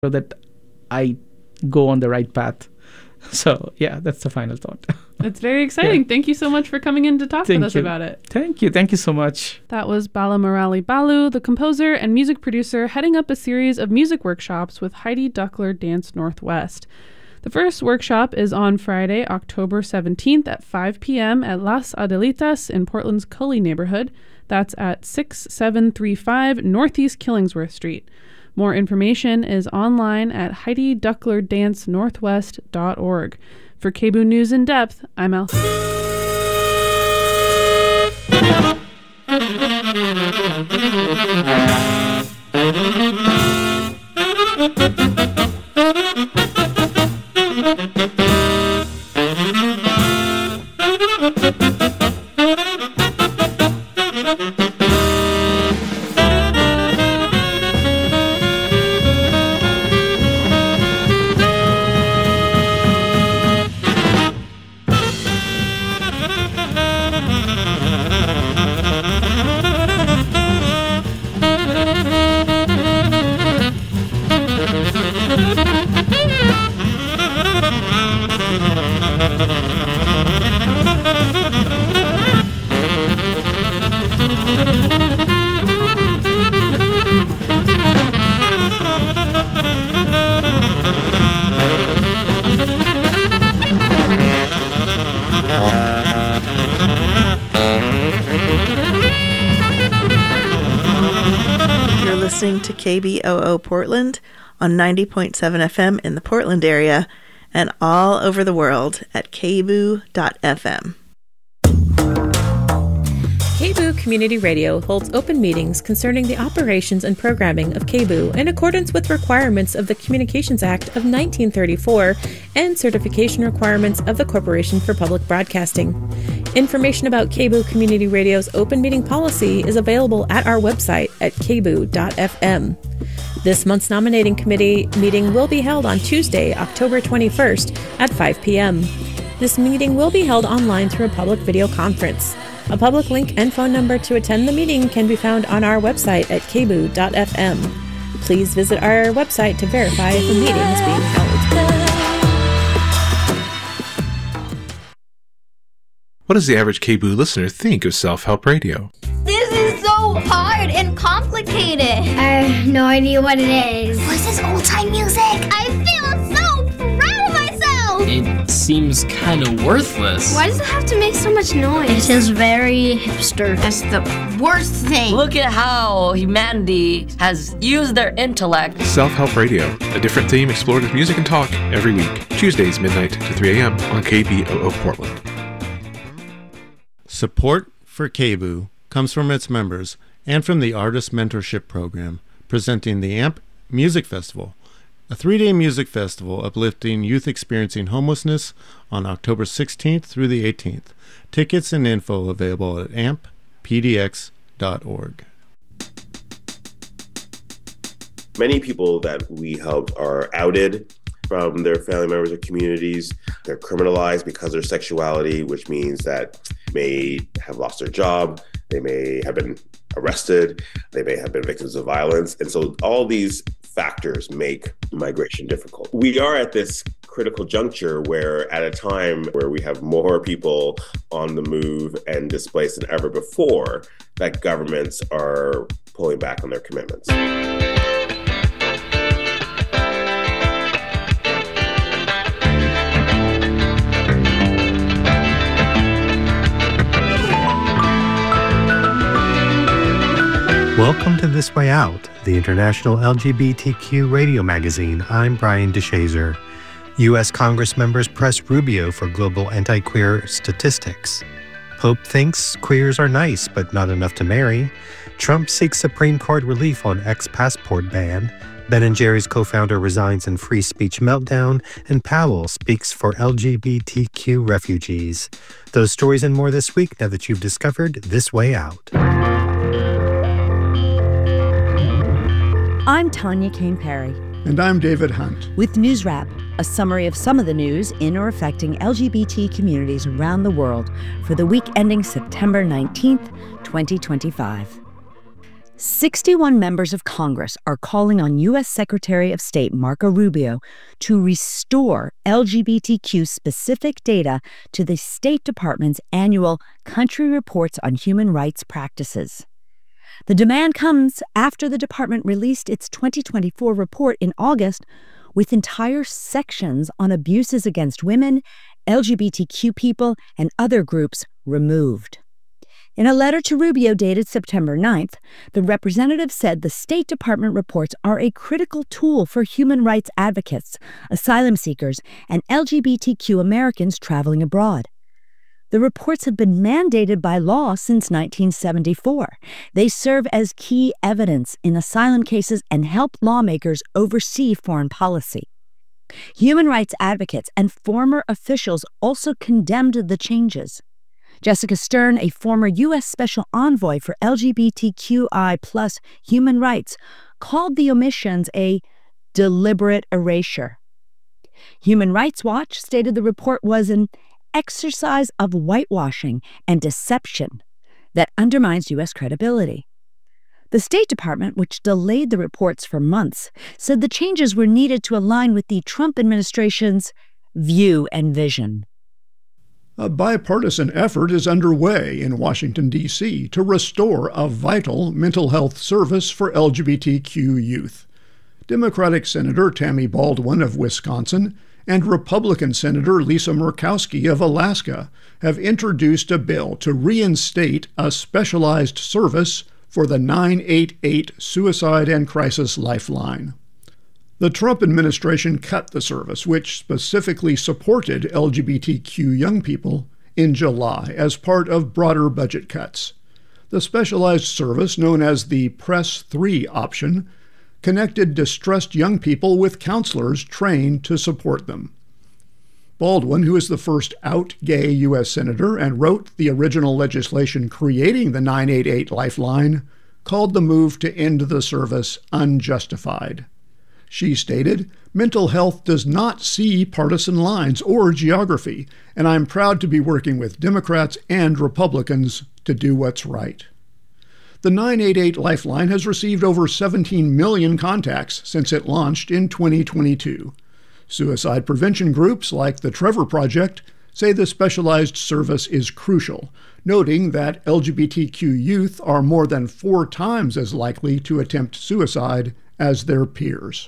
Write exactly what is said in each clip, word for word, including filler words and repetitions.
so that I go on the right path. So, yeah, that's the final thought. It's very exciting. Yeah. Thank you so much for coming in to talk Thank with us you. about it. Thank you. Thank you so much. That was Bala Murali Balu, the composer and music producer, heading up a series of music workshops with Heidi Duckler Dance Northwest. The first workshop is on Friday, October seventeenth at five p.m. at Las Adelitas in Portland's Cully neighborhood. That's at six seven three five Northeast Killingsworth Street. More information is online at heidi duckler dance northwest dot org. For K B O O News in Depth, I'm Al. To K B O O Portland on ninety point seven F M in the Portland area and all over the world at k b o o dot f m. K B O O Community Radio holds open meetings concerning the operations and programming of K B O O in accordance with requirements of the Communications Act of nineteen thirty-four and certification requirements of the Corporation for Public Broadcasting. Information about K B O O Community Radio's open meeting policy is available at our website at k b o o dot f m. This month's nominating committee meeting will be held on Tuesday, October twenty-first at five p.m. This meeting will be held online through a public video conference. A public link and phone number to attend the meeting can be found on our website at k b o o dot f m. Please visit our website to verify if the meeting is being held. What does the average K B O O listener think of self-help radio? This is so hard and complicated. I have no idea what it is. What's this old-time music? I feel so proud of myself. It seems kind of worthless. Why does it have to make so much noise? It is very hipster. That's the worst thing. Look at how humanity has used their intellect. Self-help radio, a different theme explored with music and talk every week, Tuesdays midnight to three a.m. on K B O O Portland. Support for K B O O comes from its members and from the Artist Mentorship Program, presenting the A M P Music Festival, a three-day music festival uplifting youth experiencing homelessness on October sixteenth through the eighteenth. Tickets and info available at a m p p d x dot org. Many people that we helped are outed from their family members or communities. They're criminalized because of their sexuality, which means that may have lost their job, they may have been arrested, they may have been victims of violence. And so all these factors make migration difficult. We are at this critical juncture where at a time where we have more people on the move and displaced than ever before, that governments are pulling back on their commitments. Welcome to This Way Out, the international L G B T Q radio magazine. I'm Brian DeShazer. U S Congress members press Rubio for global anti-queer statistics. Pope thinks queers are nice, but not enough to marry. Trump seeks Supreme Court relief on ex-passport ban. Ben and Jerry's co-founder resigns in free speech meltdown. And Powell speaks for L G B T Q refugees. Those stories and more this week now that you've discovered This Way Out. I'm Tanya Kane-Perry. And I'm David Hunt. With News Wrap, a summary of some of the news in or affecting L G B T communities around the world for the week ending September nineteenth, twenty twenty-five. sixty-one members of Congress are calling on U S Secretary of State Marco Rubio to restore L G B T Q-specific data to the State Department's annual Country Reports on Human Rights Practices. The demand comes after the department released its twenty twenty-four report in August with entire sections on abuses against women, L G B T Q people, and other groups removed. In a letter to Rubio dated September ninth, the representative said the State Department reports are a critical tool for human rights advocates, asylum seekers, and L G B T Q Americans traveling abroad. The reports have been mandated by law since nineteen seventy-four. They serve as key evidence in asylum cases and help lawmakers oversee foreign policy. Human rights advocates and former officials also condemned the changes. Jessica Stern, a former U S Special Envoy for L G B T Q I plus human rights, called the omissions a deliberate erasure. Human Rights Watch stated the report was an exercise of whitewashing and deception that undermines U S credibility. The State Department, which delayed the reports for months, said the changes were needed to align with the Trump administration's view and vision. A bipartisan effort is underway in Washington, D C to restore a vital mental health service for L G B T Q youth. Democratic Senator Tammy Baldwin of Wisconsin and Republican Senator Lisa Murkowski of Alaska have introduced a bill to reinstate a specialized service for the nine eight eight Suicide and Crisis Lifeline. The Trump administration cut the service, which specifically supported L G B T Q young people, in July as part of broader budget cuts. The specialized service, known as the Press three option, connected distressed young people with counselors trained to support them. Baldwin, who is the first out gay U S senator and wrote the original legislation creating the nine eight eight Lifeline, called the move to end the service unjustified. She stated, "Mental health does not see partisan lines or geography, and I'm proud to be working with Democrats and Republicans to do what's right." The nine eight eight Lifeline has received over seventeen million contacts since it launched in twenty twenty-two. Suicide prevention groups like the Trevor Project say the specialized service is crucial, noting that L G B T Q youth are more than four times as likely to attempt suicide as their peers.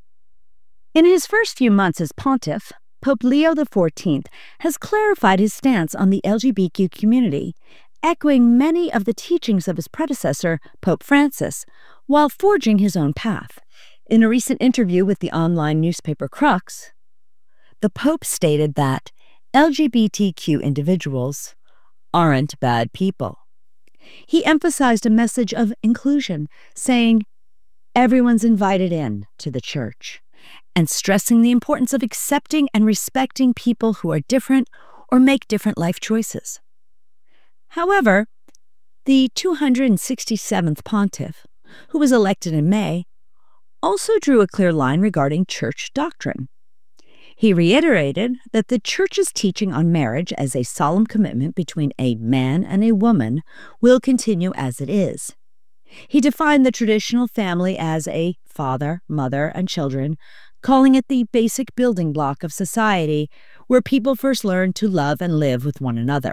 In his first few months as pontiff, Pope Leo the fourteenth has clarified his stance on the L G B T Q community, echoing many of the teachings of his predecessor, Pope Francis, while forging his own path. In a recent interview with the online newspaper Crux, the Pope stated that L G B T Q individuals aren't bad people. He emphasized a message of inclusion, saying, "Everyone's invited in to the church," and stressing the importance of accepting and respecting people who are different or make different life choices. However, the two hundred sixty-seventh pontiff, who was elected in May, also drew a clear line regarding church doctrine. He reiterated that the Church's teaching on marriage as a solemn commitment between a man and a woman will continue as it is. He defined the traditional family as a father, mother, and children, calling it the basic building block of society where people first learn to love and live with one another.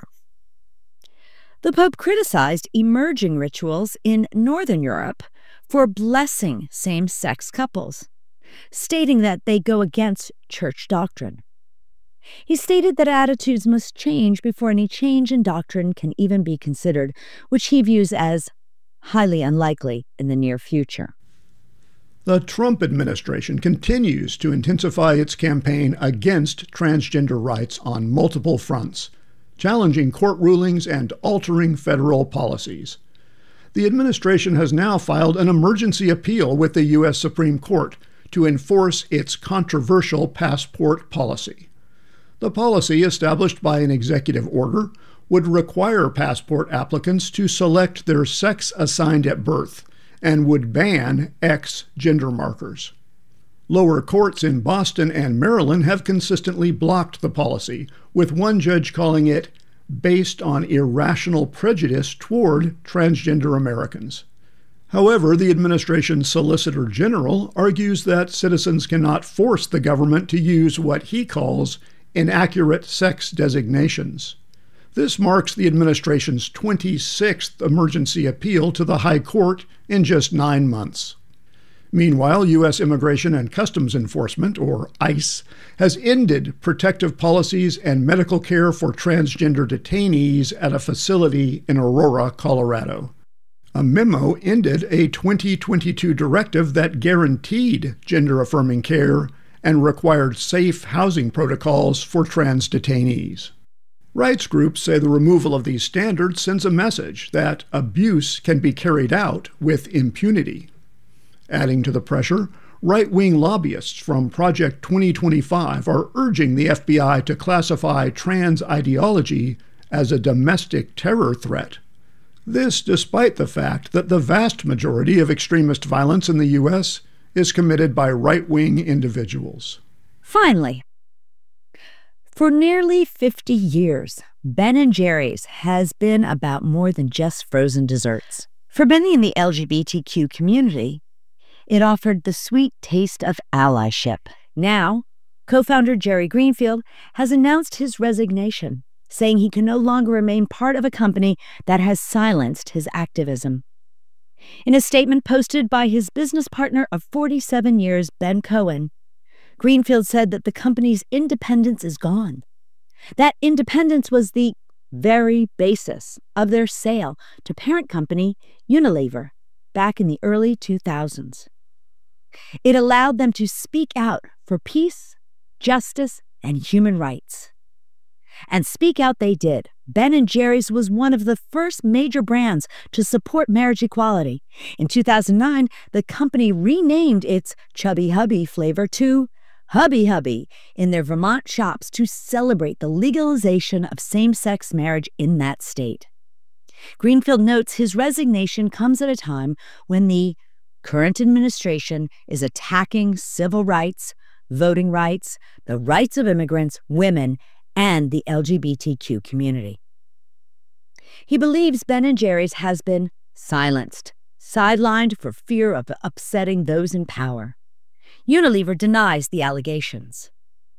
The Pope criticized emerging rituals in Northern Europe for blessing same-sex couples, stating that they go against church doctrine. He stated that attitudes must change before any change in doctrine can even be considered, which he views as highly unlikely in the near future. The Trump administration continues to intensify its campaign against transgender rights on multiple fronts, challenging court rulings and altering federal policies. The administration has now filed an emergency appeal with the U S Supreme Court to enforce its controversial passport policy. The policy, established by an executive order, would require passport applicants to select their sex assigned at birth and would ban X gender markers. Lower courts in Boston and Maryland have consistently blocked the policy, with one judge calling it based on irrational prejudice toward transgender Americans. However, the administration's Solicitor General argues that citizens cannot force the government to use what he calls inaccurate sex designations. This marks the administration's twenty-sixth emergency appeal to the High Court in just nine months. Meanwhile, U S Immigration and Customs Enforcement, or ICE, has ended protective policies and medical care for transgender detainees at a facility in Aurora, Colorado. A memo ended a twenty twenty-two directive that guaranteed gender-affirming care and required safe housing protocols for trans detainees. Rights groups say the removal of these standards sends a message that abuse can be carried out with impunity. Adding to the pressure, right-wing lobbyists from Project twenty twenty-five are urging the F B I to classify trans ideology as a domestic terror threat. This despite the fact that the vast majority of extremist violence in the U S is committed by right-wing individuals. Finally, for nearly fifty years, Ben and Jerry's has been about more than just frozen desserts. For many in the L G B T Q community, it offered the sweet taste of allyship. Now, co-founder Jerry Greenfield has announced his resignation, saying he can no longer remain part of a company that has silenced his activism. In a statement posted by his business partner of forty-seven years, Ben Cohen, Greenfield said that the company's independence is gone. That independence was the very basis of their sale to parent company Unilever back in the early two thousands. It allowed them to speak out for peace, justice, and human rights. And speak out they did. Ben and Jerry's was one of the first major brands to support marriage equality. In two thousand nine, the company renamed its Chubby Hubby flavor to Hubby Hubby in their Vermont shops to celebrate the legalization of same-sex marriage in that state. Greenfield notes his resignation comes at a time when the current administration is attacking civil rights, voting rights, the rights of immigrants, women, and the L G B T Q community. He believes Ben and Jerry's has been silenced, sidelined for fear of upsetting those in power. Unilever denies the allegations.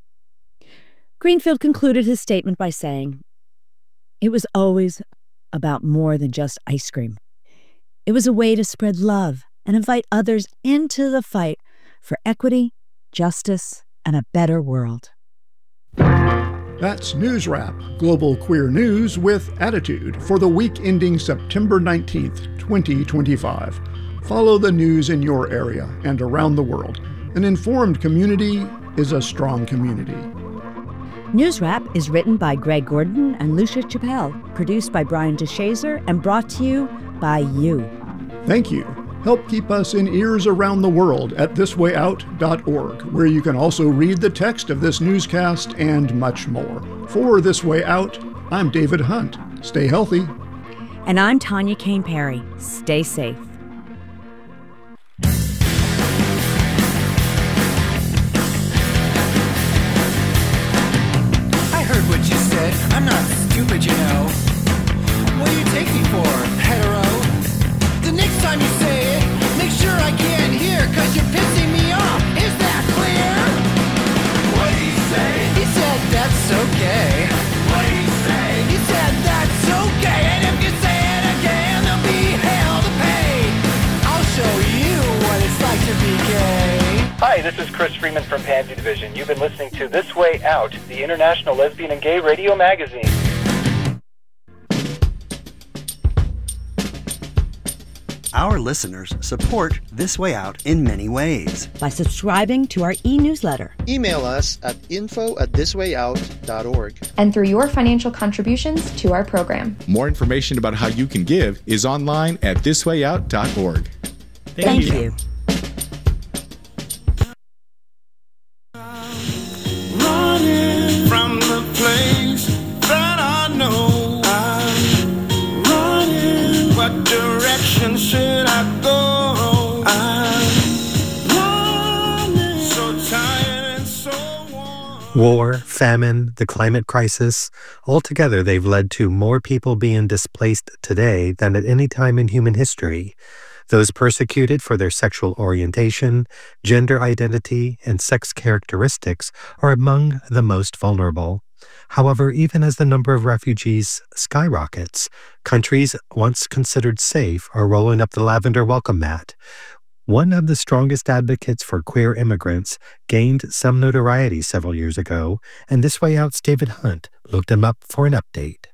Greenfield concluded his statement by saying, "It was always about more than just ice cream. It was a way to spread love and invite others into the fight for equity, justice, and a better world." That's News Wrap, Global Queer News with Attitude for the week ending September nineteenth, twenty twenty-five. Follow the news in your area and around the world. An informed community is a strong community. News Wrap is written by Greg Gordon and Lucia Chappelle, produced by Brian DeShazer, and brought to you by you. Thank you. Help keep us in ears around the world at this way out dot org, where you can also read the text of this newscast and much more. For This Way Out, I'm David Hunt. Stay healthy. And I'm Tanya Kane Perry. Stay safe. I heard what you said. I'm not stupid, you know. What do you take me for, hetero? The next time you say it, make sure I can't hear, cause you're pissing me off. Is that clear? What did he say? He said that's okay. What did he say? He said that's okay. And if you say it again, there'll be hell to pay. I'll show you what it's like to be gay. Hi, this is Chris Freeman from Pansy Division. You've been listening to This Way Out, the International Lesbian and Gay Radio Magazine. Our listeners support This Way Out in many ways. By subscribing to our e-newsletter. Email us at info at this way out dot org. And through your financial contributions to our program. More information about how you can give is online at this way out dot org. Thank, Thank you. you. Running from the place that I know. I'm running. What direction should I go? I'm running. So tired and so warm. War, famine, the climate crisis, altogether they've led to more people being displaced today than at any time in human history. Those persecuted for their sexual orientation, gender identity, and sex characteristics are among the most vulnerable. However, even as the number of refugees skyrockets, countries once considered safe are rolling up the lavender welcome mat. One of the strongest advocates for queer immigrants gained some notoriety several years ago, and This Way Out's David Hunt looked him up for an update.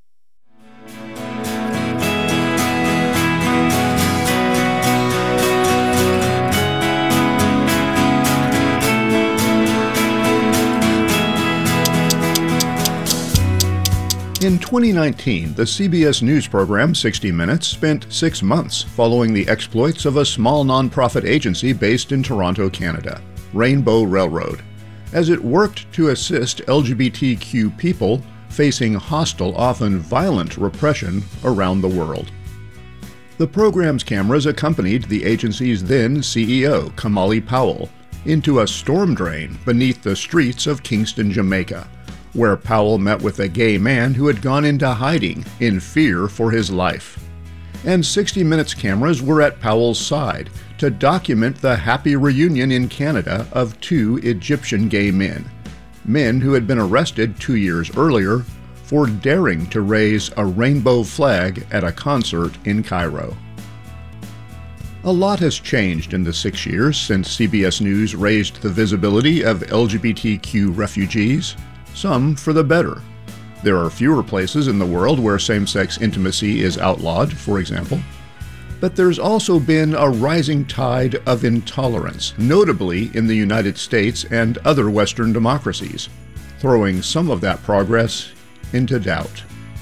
In twenty nineteen, the C B S News program sixty minutes spent six months following the exploits of a small nonprofit agency based in Toronto, Canada, Rainbow Railroad, as it worked to assist L G B T Q people facing hostile, often violent repression around the world. The program's cameras accompanied the agency's then C E O, Kamali Powell, into a storm drain beneath the streets of Kingston, Jamaica, where Powell met with a gay man who had gone into hiding in fear for his life. And sixty minutes cameras were at Powell's side to document the happy reunion in Canada of two Egyptian gay men, men who had been arrested two years earlier for daring to raise a rainbow flag at a concert in Cairo. A lot has changed in the six years since C B S News raised the visibility of L G B T Q refugees, some for the better. There are fewer places in the world where same-sex intimacy is outlawed, for example. But there's also been a rising tide of intolerance, notably in the United States and other Western democracies, throwing some of that progress into doubt.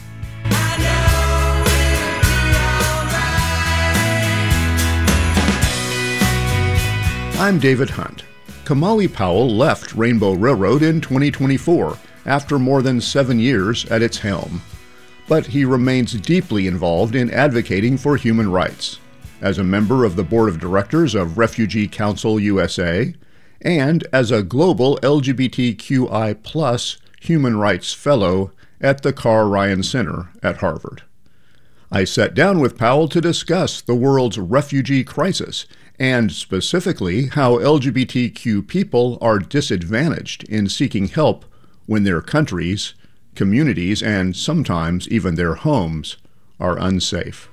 I'm David Hunt. Kamali Powell left Rainbow Railroad in twenty twenty-four after more than seven years at its helm. But he remains deeply involved in advocating for human rights, as a member of the board of directors of Refugee Council U S A, and as a global L G B T Q I plus human rights fellow at the Carl Ryan Center at Harvard. I sat down with Powell to discuss the world's refugee crisis and specifically how L G B T Q people are disadvantaged in seeking help when their countries, communities, and sometimes even their homes are unsafe.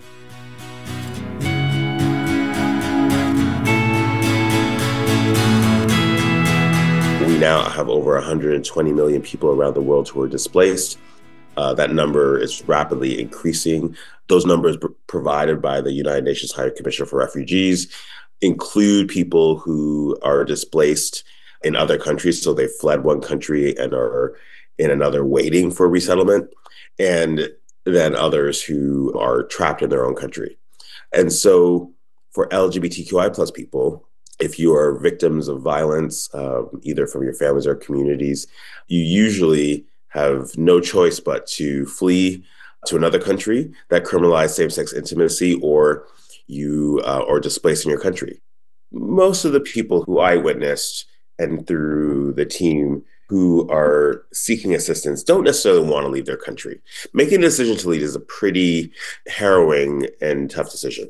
We now have over one hundred twenty million people around the world who are displaced. Uh, that number is rapidly increasing. Those numbers pr- provided by the United Nations High Commissioner for Refugees include people who are displaced in other countries, so they fled one country and are in another waiting for resettlement, and then others who are trapped in their own country. And so for L G B T Q I plus people, if you are victims of violence, um, either from your families or communities, you usually have no choice but to flee to another country that criminalizes same-sex intimacy, or you uh, or displaced in your country. Most of the people who I witnessed and through the team who are seeking assistance don't necessarily want to leave their country. Making a decision to leave is a pretty harrowing and tough decision.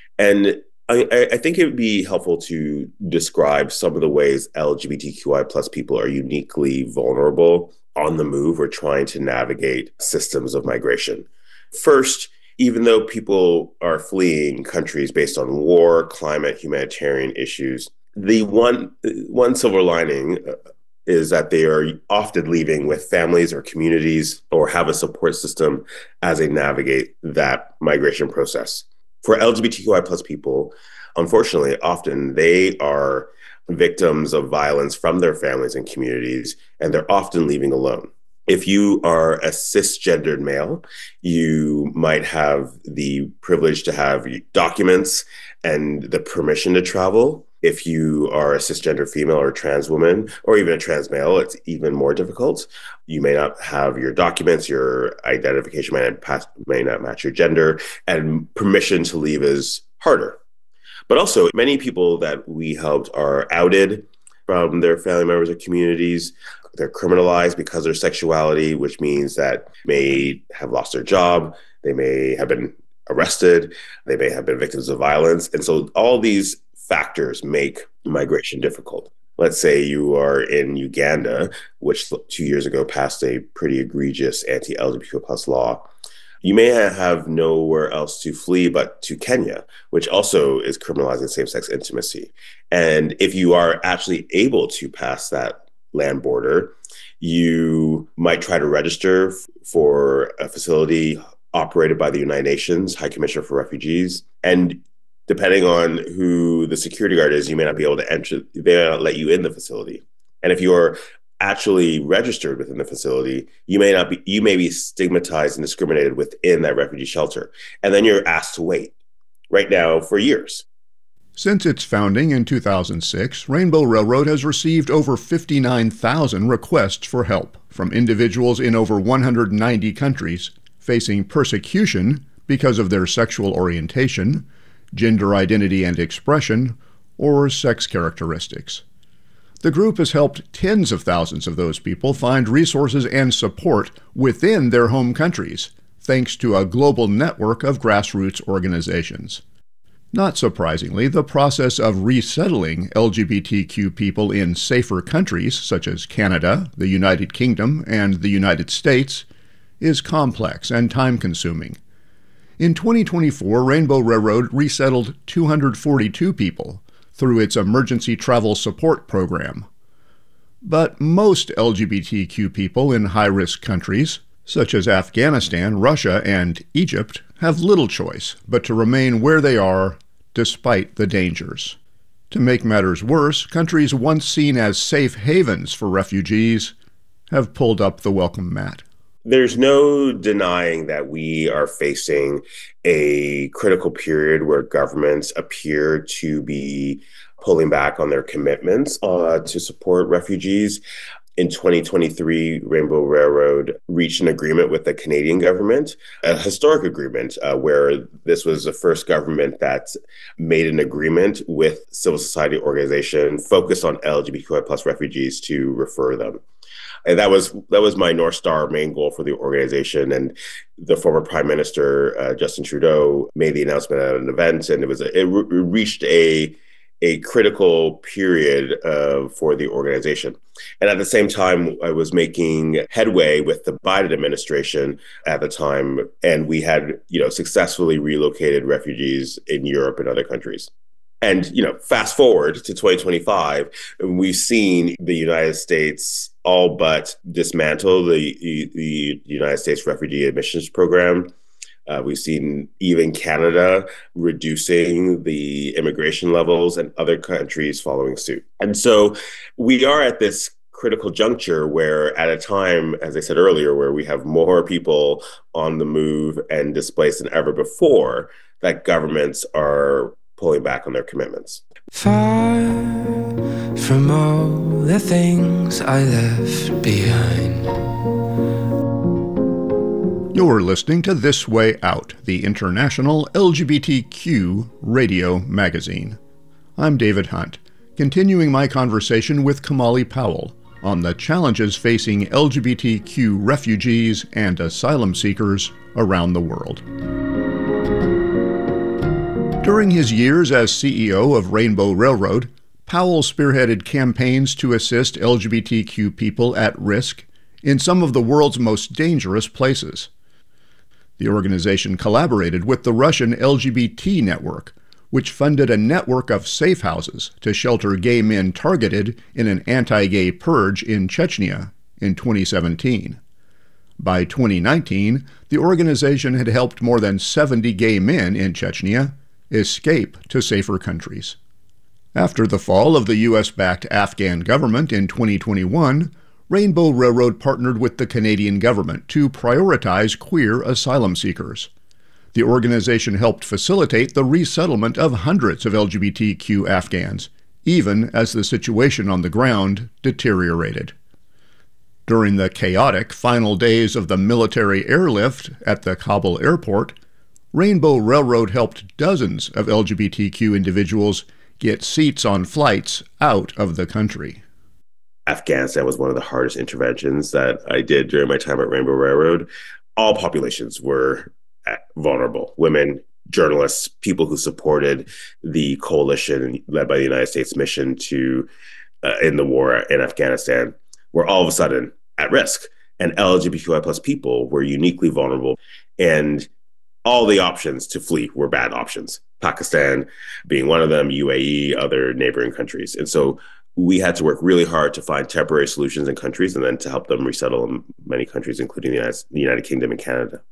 And I, I think it would be helpful to describe some of the ways L G B T Q I plus people are uniquely vulnerable on the move or trying to navigate systems of migration. First, even though people are fleeing countries based on war, climate, humanitarian issues, the one one silver lining is that they are often leaving with families or communities or have a support system as they navigate that migration process. For L G B T Q I plus people, unfortunately, often they are victims of violence from their families and communities, and they're often leaving alone. If you are a cisgendered male, you might have the privilege to have documents and the permission to travel. If you are a cisgender female or a trans woman, or even a trans male, it's even more difficult. You may not have your documents, your identification may not, pass, may not match your gender, and permission to leave is harder. But also, many people that we helped are outed from their family members or communities. They're criminalized because of their sexuality, which means that they may have lost their job. They may have been arrested. They may have been victims of violence. And so all these factors make migration difficult. Let's say you are in Uganda, which two years ago passed a pretty egregious anti-L G B T Q plus law. You may have nowhere else to flee but to Kenya, which also is criminalizing same-sex intimacy. And if you are actually able to pass that land border, you might try to register for a facility operated by the United Nations High Commissioner for Refugees. And depending on who the security guard is, you may not be able to enter, they may not let you in the facility. And if you're actually registered within the facility, you may not be, you may be stigmatized and discriminated within that refugee shelter. And then you're asked to wait right now for years. Since its founding in two thousand six, Rainbow Railroad has received over fifty-nine thousand requests for help from individuals in over one hundred ninety countries facing persecution because of their sexual orientation, gender identity and expression, or sex characteristics. The group has helped tens of thousands of those people find resources and support within their home countries, thanks to a global network of grassroots organizations. Not surprisingly, the process of resettling L G B T Q people in safer countries such as Canada, the United Kingdom, and the United States is complex and time-consuming. In twenty twenty-four, Rainbow Railroad resettled two hundred forty-two people through its Emergency Travel Support Program. But most L G B T Q people in high-risk countries, such as Afghanistan, Russia, and Egypt, have little choice but to remain where they are despite the dangers. To make matters worse, countries once seen as safe havens for refugees have pulled up the welcome mat. There's no denying that we are facing a critical period where governments appear to be pulling back on their commitments uh, to support refugees. In twenty twenty-three, Rainbow Railroad reached an agreement with the Canadian government, a historic agreement uh, where this was the first government that made an agreement with civil society organization focused on L G B T Q I plus refugees to refer them. And that was that was my North Star main goal for the organization. And the former Prime Minister, uh, Justin Trudeau, made the announcement at an event, and it was a, it re- reached a a critical period uh, for the organization. And at the same time, I was making headway with the Biden administration at the time, and we had, you know, successfully relocated refugees in Europe and other countries. And, you know, fast forward to twenty twenty-five, we've seen the United States all but dismantle the, the, the United States Refugee Admissions Program. Uh, we've seen even Canada reducing the immigration levels and other countries following suit. And so we are at this critical juncture where, at a time, as I said earlier, where we have more people on the move and displaced than ever before, that governments are pulling back on their commitments. Far from all the things I left behind. You're listening to This Way Out, the international L G B T Q radio magazine. I'm David Hunt, continuing my conversation with Kamali Powell on the challenges facing L G B T Q refugees and asylum seekers around the world. During his years as C E O of Rainbow Railroad, Powell spearheaded campaigns to assist L G B T Q people at risk in some of the world's most dangerous places. The organization collaborated with the Russian L G B T Network, which funded a network of safe houses to shelter gay men targeted in an anti-gay purge in Chechnya in twenty seventeen. By twenty nineteen, the organization had helped more than seventy gay men in Chechnya escape to safer countries. After the fall of the U S-backed Afghan government in twenty twenty-one, Rainbow Railroad partnered with the Canadian government to prioritize queer asylum seekers. The organization helped facilitate the resettlement of hundreds of L G B T Q Afghans, even as the situation on the ground deteriorated. During the chaotic final days of the military airlift at the Kabul airport, Rainbow Railroad helped dozens of L G B T Q individuals get seats on flights out of the country. Afghanistan was one of the hardest interventions that I did during my time at Rainbow Railroad. All populations were vulnerable. Women, journalists, people who supported the coalition led by the United States mission to uh, in the war in Afghanistan were all of a sudden at risk. And L G B T Q I plus people were uniquely vulnerable. And all the options to flee were bad options. Pakistan being one of them, U A E, other neighboring countries. And so we had to work really hard to find temporary solutions in countries and then to help them resettle in many countries, including the United, the United Kingdom and Canada.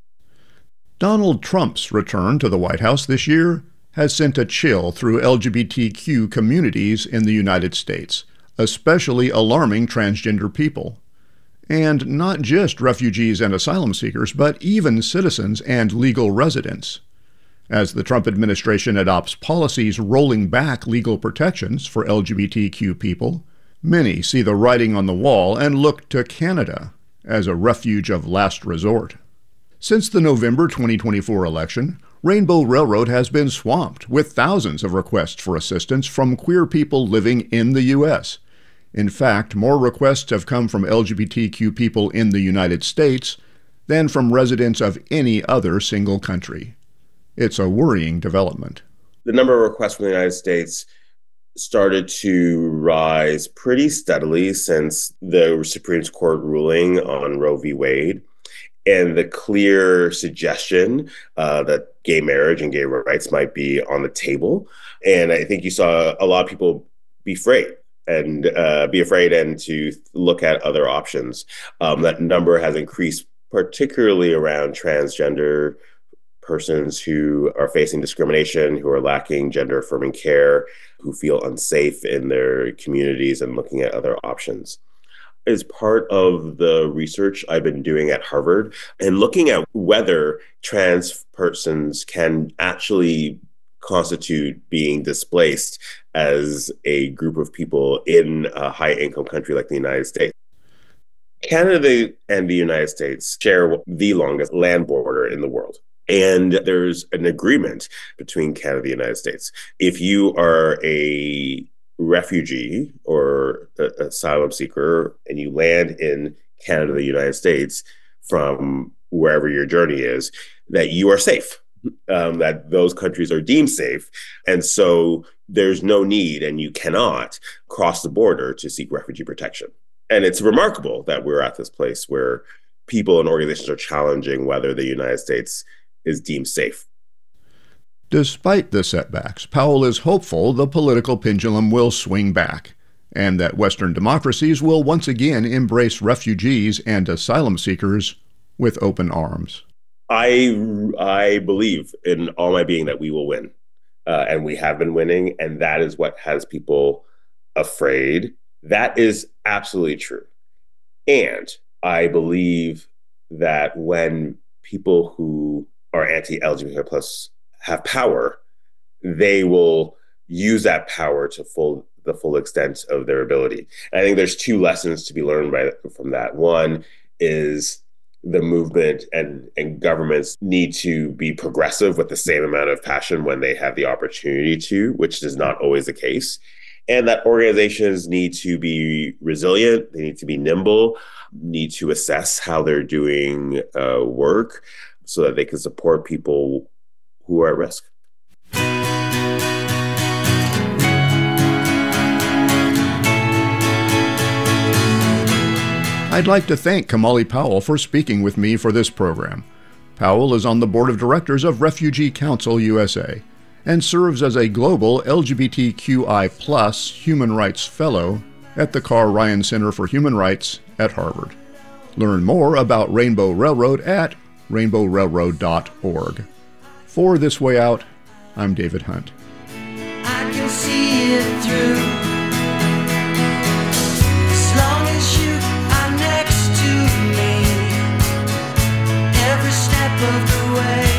Donald Trump's return to the White House this year has sent a chill through L G B T Q communities in the United States, especially alarming transgender people. And not just refugees and asylum seekers, but even citizens and legal residents. As the Trump administration adopts policies rolling back legal protections for L G B T Q people, many see the writing on the wall and look to Canada as a refuge of last resort. Since the November twenty twenty-four election, Rainbow Railroad has been swamped with thousands of requests for assistance from queer people living in the U S. In fact, more requests have come from L G B T Q people in the United States than from residents of any other single country. It's a worrying development. The number of requests from the United States started to rise pretty steadily since the Supreme Court ruling on Roe v. Wade, and the clear suggestion uh, that gay marriage and gay rights might be on the table. And I think you saw a lot of people be afraid and uh, be afraid and to look at other options. Um, that number has increased, particularly around transgender persons who are facing discrimination, who are lacking gender-affirming care, who feel unsafe in their communities and looking at other options. As part of the research I've been doing at Harvard and looking at whether trans persons can actually constitute being displaced as a group of people in a high-income country like the United States. Canada and the United States share the longest land border in the world. And there's an agreement between Canada and the United States. If you are a refugee or a, asylum seeker and you land in Canada, the United States, from wherever your journey is, that you are safe, um, that those countries are deemed safe. And so there's no need and you cannot cross the border to seek refugee protection. And it's remarkable that we're at this place where people and organizations are challenging whether the United States is deemed safe. Despite the setbacks, Powell is hopeful the political pendulum will swing back, and that Western democracies will once again embrace refugees and asylum seekers with open arms. I, I believe in all my being that we will win, uh, and we have been winning, and that is what has people afraid. That is absolutely true. And I believe that when people who are anti-L G B T Q plus have power, they will use that power to full the full extent of their ability. And I think there's two lessons to be learned by, from that. One is the movement and, and governments need to be progressive with the same amount of passion when they have the opportunity to, which is not always the case. And that organizations need to be resilient, they need to be nimble, need to assess how they're doing uh, work so that they can support people who are at risk. I'd like to thank Kamali Powell for speaking with me for this program. Powell is on the board of directors of Refugee Council U S A and serves as a global L G B T Q I plus human rights fellow at the Carl Ryan Center for Human Rights at Harvard. Learn more about Rainbow Railroad at rainbow railroad dot org. For This Way Out, I'm David Hunt. I can see it through. As long as you are next to me, every step of the way.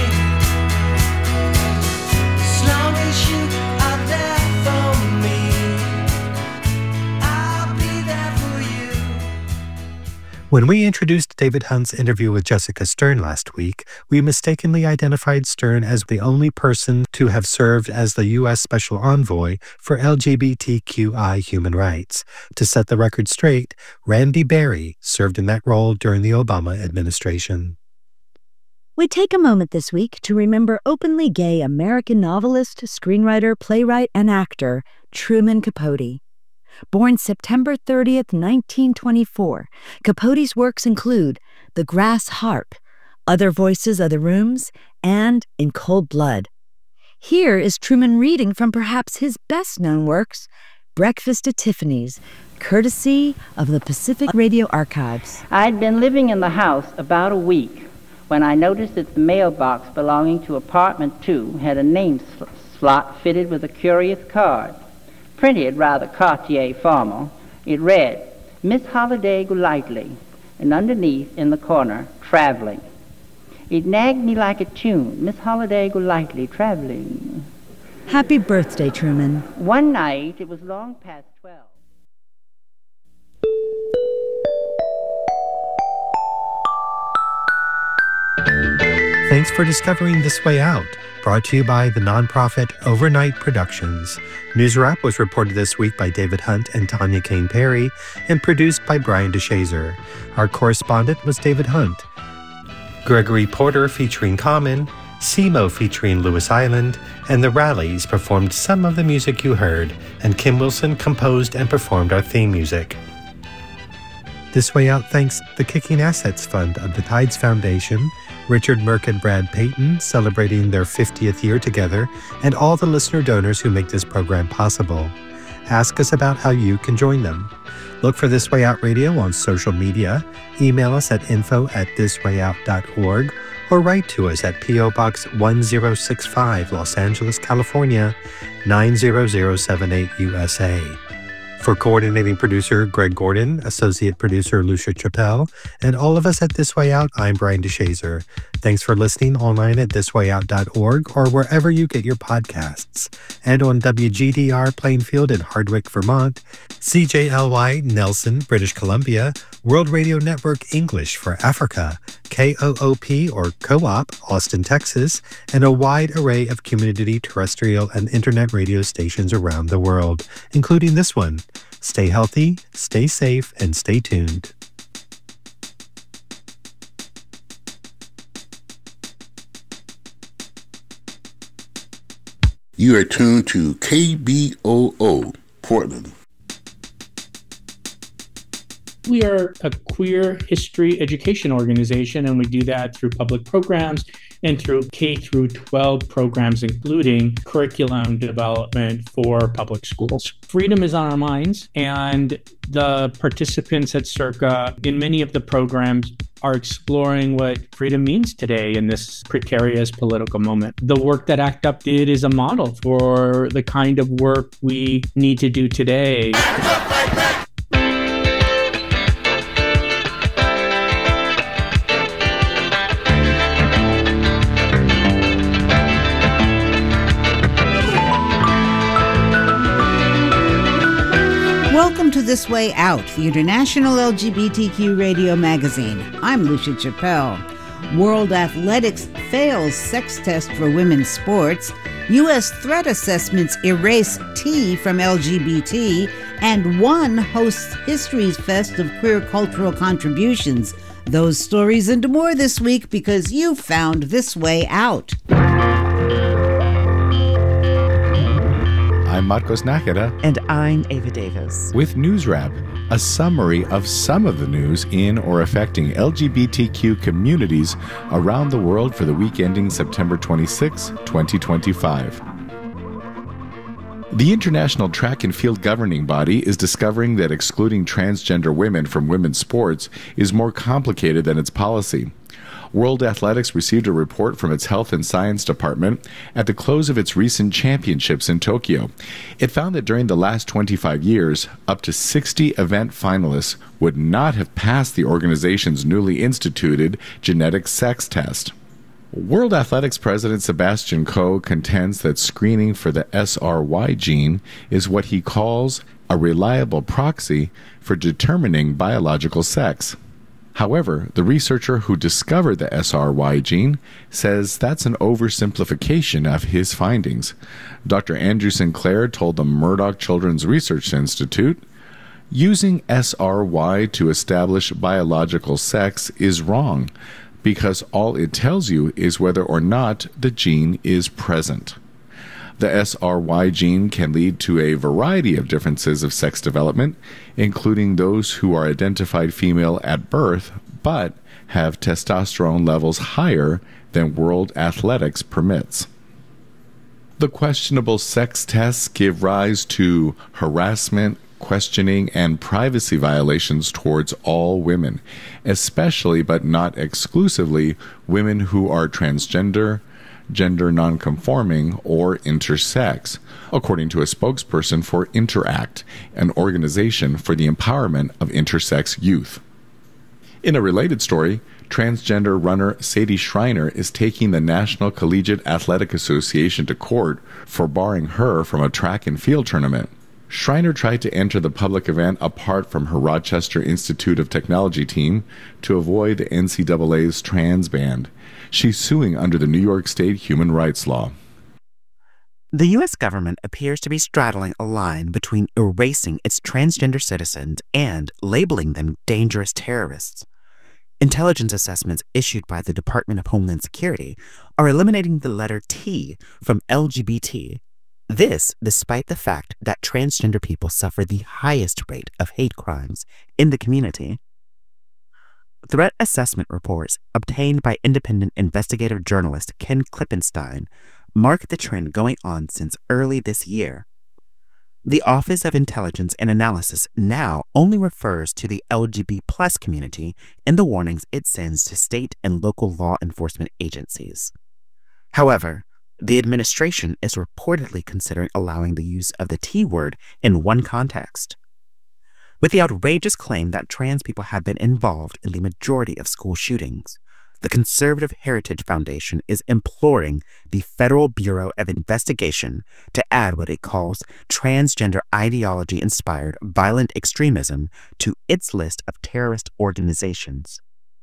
As long as you are there for me, I'll be there for you. When we introduced David Hunt's interview with Jessica Stern last week, we mistakenly identified Stern as the only person to have served as the U S Special Envoy for L G B T Q I human rights. To set the record straight, Randy Barry served in that role during the Obama administration. We take a moment this week to remember openly gay American novelist, screenwriter, playwright, and actor Truman Capote. Born September thirtieth, nineteen twenty-four, Capote's works include The Grass Harp, Other Voices, Other Rooms, and In Cold Blood. Here is Truman reading from perhaps his best-known works, Breakfast at Tiffany's, courtesy of the Pacific Radio Archives. I'd been living in the house about a week when I noticed that the mailbox belonging to apartment two had a name sl- slot fitted with a curious card. Printed rather Cartier formal, it read, Miss Holiday Golightly, and underneath in the corner, traveling. It nagged me like a tune, Miss Holiday Golightly, traveling. Happy birthday, Truman. One night, it was long past twelve. Thanks for discovering This Way Out, brought to you by the nonprofit Overnight Productions. News Wrap was reported this week by David Hunt and Tanya Kane Perry and produced by Brian DeShazer. Our correspondent was David Hunt. Gregory Porter featuring Common, Simo featuring Lewis Island, and the Rallies performed some of the music you heard, and Kim Wilson composed and performed our theme music. This Way Out thanks the Kicking Assets Fund of the Tides Foundation, Richard Merck and Brad Payton celebrating their fiftieth year together, and all the listener donors who make this program possible. Ask us about how you can join them. Look for This Way Out Radio on social media, email us at info at thiswayout dot org, or write to us at P O Box one zero six five, Los Angeles, California, nine zero zero seven eight U S A. For coordinating producer Greg Gordon, associate producer Lucia Chappelle, and all of us at This Way Out, I'm Brian DeShazer. Thanks for listening online at this way out dot org or wherever you get your podcasts. And on W G D R Plainfield in Hardwick, Vermont, C J L Y Nelson, British Columbia, World Radio Network English for Africa, K O O P or Co-op, Austin, Texas, and a wide array of community terrestrial and internet radio stations around the world, including this one. Stay healthy, stay safe, and stay tuned. You are tuned to K B O O, Portland. We are a queer history education organization, and we do that through public programs and through K through twelve programs, including curriculum development for public schools. Freedom is on our minds, and the participants at Circa in many of the programs are exploring what freedom means today in this precarious political moment. The work that ACT UP did is a model for the kind of work we need to do today. Welcome to This Way Out, the international L G B T Q radio magazine. I'm Lucia Chappelle. World Athletics fails sex test for women's sports. U S threat assessments erase T from L G B T. And one hosts History's Fest of Queer Cultural Contributions. Those stories and more this week because you found This Way Out. I'm Marcos Nakada. And I'm Ava Davis. With News Wrap, a summary of some of the news in or affecting L G B T Q communities around the world for the week ending September twenty-sixth, twenty twenty-five. The International Track and Field Governing Body is discovering that excluding transgender women from women's sports is more complicated than its policy. World Athletics received a report from its Health and Science Department at the close of its recent championships in Tokyo. It found that during the last twenty-five years, up to sixty event finalists would not have passed the organization's newly instituted genetic sex test. World Athletics President Sebastian Coe contends that screening for the S R Y gene is what he calls a reliable proxy for determining biological sex. However, the researcher who discovered the S R Y gene says that's an oversimplification of his findings. Doctor Andrew Sinclair told the Murdoch Children's Research Institute, "Using S R Y to establish biological sex is wrong. because all it tells you is whether or not the gene is present. The S R Y gene can lead to a variety of differences of sex development, including those who are identified female at birth but have testosterone levels higher than World Athletics permits. The questionable sex tests give rise to harassment, questioning, and privacy violations towards all women, especially but not exclusively women who are transgender, gender nonconforming, or intersex, according to a spokesperson for Interact, an organization for the empowerment of intersex youth. In a related story, transgender runner Sadie Schreiner is taking the National Collegiate Athletic Association to court for barring her from a track and field tournament. Schreiner tried to enter the public event apart from her Rochester Institute of Technology team to avoid the N C double A's trans ban. She's suing under the New York State human rights law. The U S government appears to be straddling a line between erasing its transgender citizens and labeling them dangerous terrorists. Intelligence assessments issued by the Department of Homeland Security are eliminating the letter T from L G B T. This despite the fact that transgender people suffer the highest rate of hate crimes in the community. Threat assessment reports obtained by independent investigative journalist Ken Klippenstein mark the trend going on since early this year. The Office of Intelligence and Analysis now only refers to the L G B T plus community in the warnings it sends to state and local law enforcement agencies. However, the administration is reportedly considering allowing the use of the T word in one context. With the outrageous claim that trans people have been involved in the majority of school shootings, the Conservative Heritage Foundation is imploring the Federal Bureau of Investigation to add what it calls transgender ideology-inspired violent extremism to its list of terrorist organizations.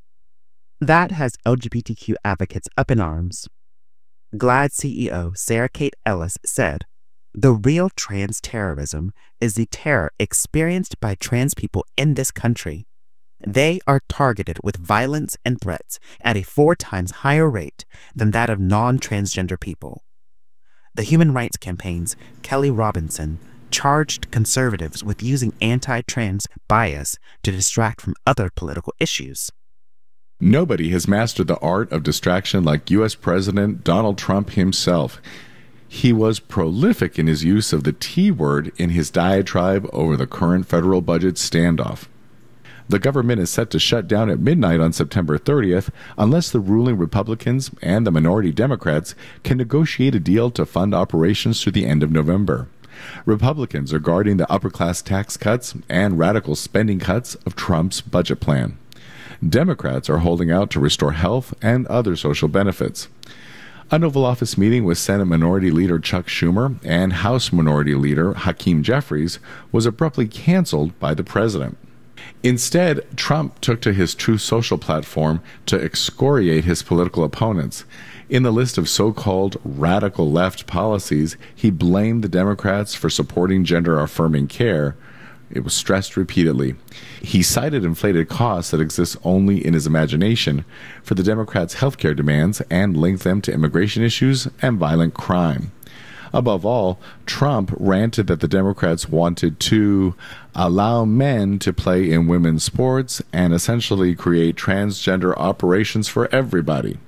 That has L G B T Q advocates up in arms. GLAAD C E O Sarah Kate Ellis said, "The real trans terrorism is the terror experienced by trans people in this country. They are targeted with violence and threats at a four times higher rate than that of non-transgender people." The Human Rights Campaign's Kelly Robinson charged conservatives with using anti-trans bias to distract from other political issues. Nobody has mastered the art of distraction like U S President Donald Trump himself. He was prolific in his use of the T word in his diatribe over the current federal budget standoff. The government is set to shut down at midnight on September thirtieth unless the ruling Republicans and the minority Democrats can negotiate a deal to fund operations through the end of November. Republicans are guarding the upper-class tax cuts and radical spending cuts of Trump's budget plan. Democrats are holding out to restore health and other social benefits. An Oval Office meeting with Senate Minority Leader Chuck Schumer and House Minority Leader Hakeem Jeffries was abruptly canceled by the president. Instead, Trump took to his Truth Social platform to excoriate his political opponents. In the list of so-called radical left policies, he blamed the Democrats for supporting gender-affirming care. It was stressed repeatedly. He cited inflated costs that exist only in his imagination for the Democrats' healthcare demands and linked them to immigration issues and violent crime. Above all, Trump ranted that the Democrats wanted to allow men to play in women's sports and essentially create transgender operations for everybody.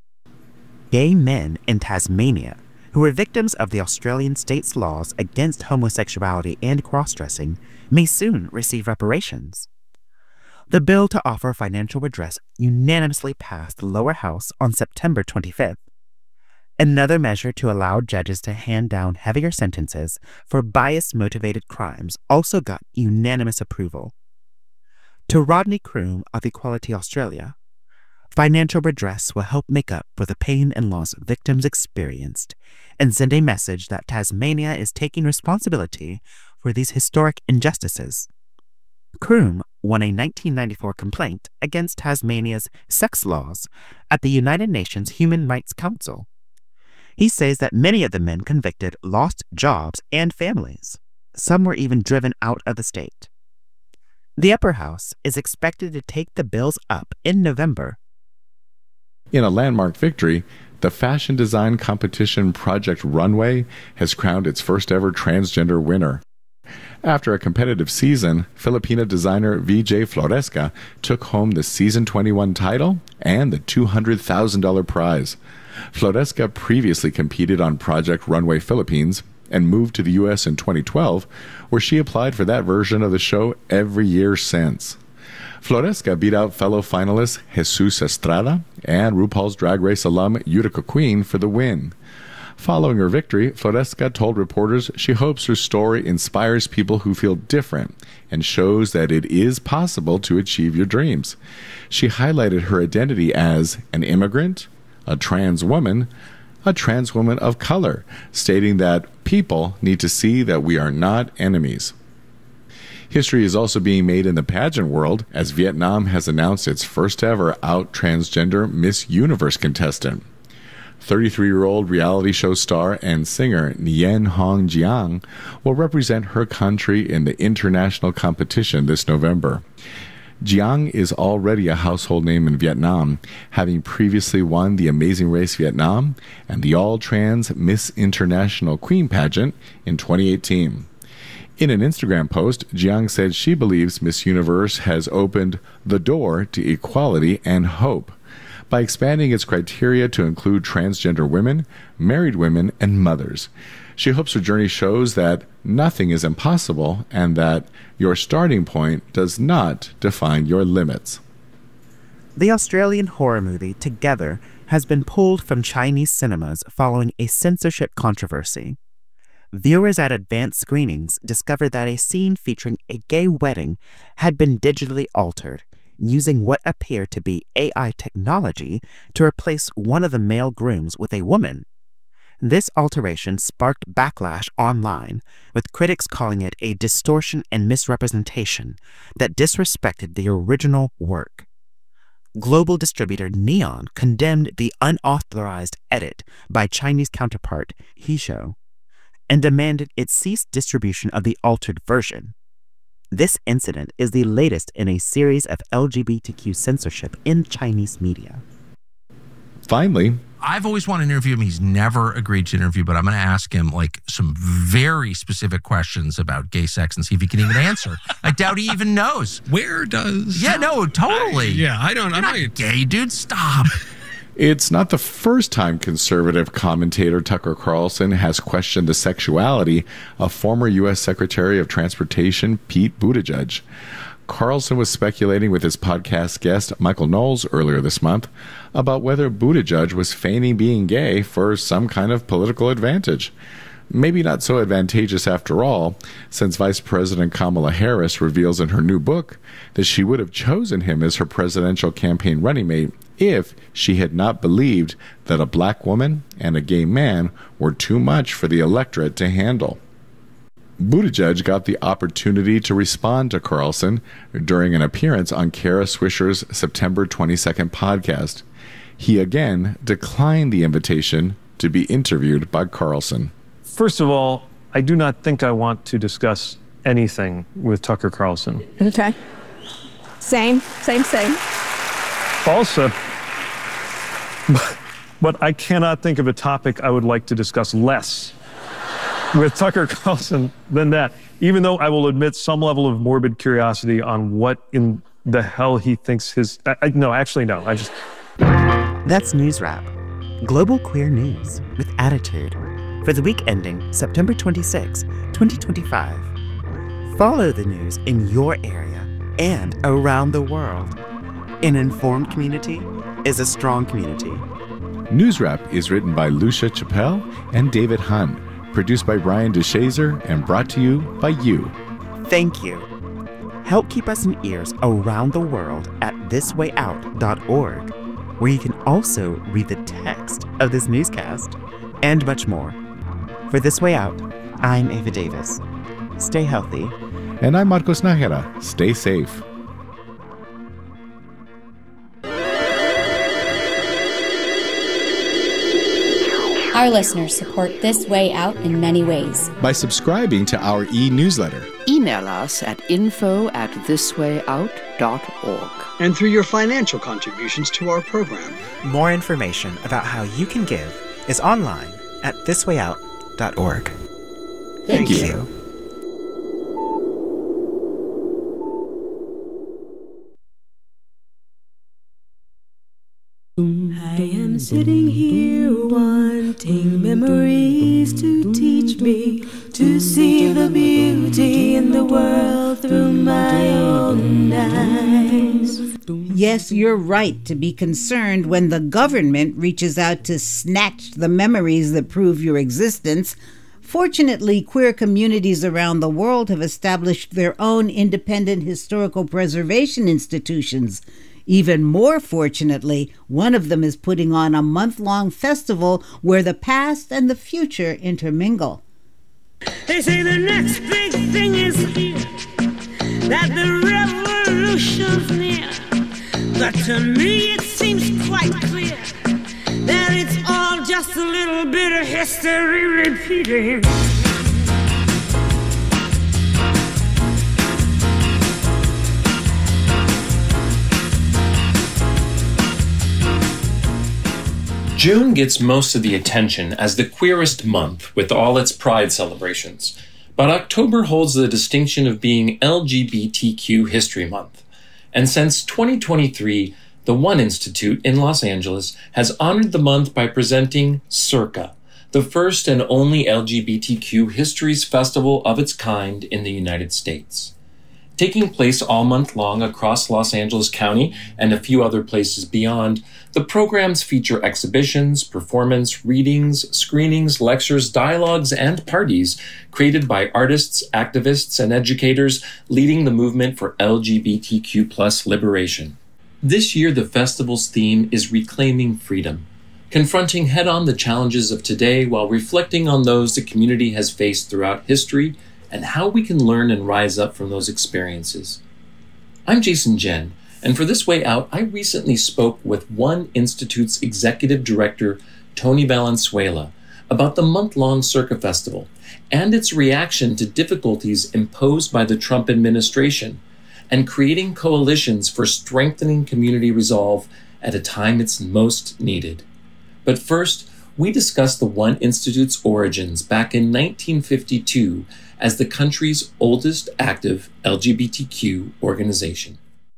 Gay men in Tasmania, who were victims of the Australian state's laws against homosexuality and cross-dressing, may soon receive reparations. The bill to offer financial redress unanimously passed the lower house on September twenty-fifth. Another measure to allow judges to hand down heavier sentences for bias-motivated crimes also got unanimous approval. To Rodney Croom of Equality Australia, financial redress will help make up for the pain and loss victims experienced and send a message that Tasmania is taking responsibility for these historic injustices. Croom won a nineteen ninety-four complaint against Tasmania's sex laws at the United Nations Human Rights Council. He says that many of the men convicted lost jobs and families. Some were even driven out of the state. The upper house is expected to take the bills up in November. In a landmark victory, the fashion design competition Project Runway has crowned its first ever transgender winner. After a competitive season, Filipina designer V J Floresca took home the season twenty-one title and the two hundred thousand dollars prize. Floresca previously competed on Project Runway Philippines and moved to the U S in twenty twelve, where she applied for that version of the show every year since. Floresca beat out fellow finalists Jesus Estrada and RuPaul's Drag Race alum Utica Queen for the win. Following her victory, Floresca told reporters she hopes her story inspires people who feel different and shows that it is possible to achieve your dreams. She highlighted her identity as an immigrant, a trans woman, a trans woman of color, stating that people need to see that we are not enemies. History is also being made in the pageant world as Vietnam has announced its first ever out transgender Miss Universe contestant. thirty-three-year-old reality show star and singer Nguyen Hong Giang will represent her country in the international competition this November. Giang is already a household name in Vietnam, having previously won the Amazing Race Vietnam and the all-trans Miss International Queen pageant in twenty eighteen. In an Instagram post, Giang said she believes Miss Universe has opened the door to equality and hope by expanding its criteria to include transgender women, married women, and mothers. She hopes her journey shows that nothing is impossible and that your starting point does not define your limits. The Australian horror movie Together has been pulled from Chinese cinemas following a censorship controversy. Viewers at advanced screenings discovered that a scene featuring a gay wedding had been digitally altered, using what appeared to be A I technology to replace one of the male grooms with a woman. This alteration sparked backlash online, with critics calling it a distortion and misrepresentation that disrespected the original work. Global distributor Neon condemned the unauthorized edit by Chinese counterpart Hesho and demanded it cease distribution of the altered version. This incident is the latest in a series of L G B T Q censorship in Chinese media. Finally, I've always wanted to interview him. He's never agreed to interview, but I'm going to ask him like some very specific questions about gay sex and see if he can even answer. I doubt he even knows. Where does... Yeah, no, totally. I, yeah, I don't... You're I'm not not gay, dude. Stop. It's not the first time conservative commentator Tucker Carlson has questioned the sexuality of former U S Secretary of Transportation Pete Buttigieg. Carlson was speculating with his podcast guest Michael Knowles earlier this month about whether Buttigieg was feigning being gay for some kind of political advantage. Maybe not so advantageous after all, since Vice President Kamala Harris reveals in her new book that she would have chosen him as her presidential campaign running mate if she had not believed that a black woman and a gay man were too much for the electorate to handle. Buttigieg got the opportunity to respond to Carlson during an appearance on Kara Swisher's September twenty-second podcast. He again declined the invitation to be interviewed by Carlson. First of all, I do not think I want to discuss anything with Tucker Carlson. Okay. Same, same, same. Also, but, but I cannot think of a topic I would like to discuss less with Tucker Carlson than that, even though I will admit some level of morbid curiosity on what in the hell he thinks his... I, I, no, actually, no. I just... That's News Wrap, global queer news with attitude, for the week ending September twenty-sixth, twenty twenty-five. Follow the news in your area and around the world. An informed community is a strong community. News Wrap is written by Lucia Chappelle and David Hunt, produced by Brian DeShazer, and brought to you by you. Thank you. Help keep us in ears around the world at this way out dot org, where you can also read the text of this newscast and much more. For This Way Out, I'm Ava Davis. Stay healthy. And I'm Marcos Nájera. Stay safe. Our listeners support This Way Out in many ways. By subscribing to our e-newsletter, Email us at info at thiswayout dot org. And through your financial contributions to our program. More information about how you can give is online at this way out dot org. Thank, Thank you. you. I am sitting here wanting memories to teach me to see the beauty in the world through my own eyes. Yes, you're right to be concerned when the government reaches out to snatch the memories that prove your existence. Fortunately, queer communities around the world have established their own independent historical preservation institutions. Even more fortunately, one of them is putting on a month-long festival where the past and the future intermingle. They say the next big thing is here, that the revolution's near. But to me it seems quite clear that it's all just a little bit of history repeating. June gets most of the attention as the queerest month with all its pride celebrations, but October holds the distinction of being L G B T Q History Month. And since twenty twenty-three, the One Institute in Los Angeles has honored the month by presenting Circa, the first and only L G B T Q Histories Festival of its kind in the United States. Taking place all month long across Los Angeles County and a few other places beyond, the programs feature exhibitions, performance, readings, screenings, lectures, dialogues, and parties created by artists, activists, and educators leading the movement for L G B T Q plus liberation. This year, the festival's theme is Reclaiming Freedom, confronting head-on the challenges of today while reflecting on those the community has faced throughout history and how we can learn and rise up from those experiences. I'm Jason Jen, and for This Way Out, I recently spoke with One Institute's Executive Director, Tony Valenzuela, about the month-long Circa Festival and its reaction to difficulties imposed by the Trump administration and creating coalitions for strengthening community resolve at a time it's most needed. But first, we discussed the One Institute's origins back in nineteen fifty-two as the country's oldest active L G B T Q organization.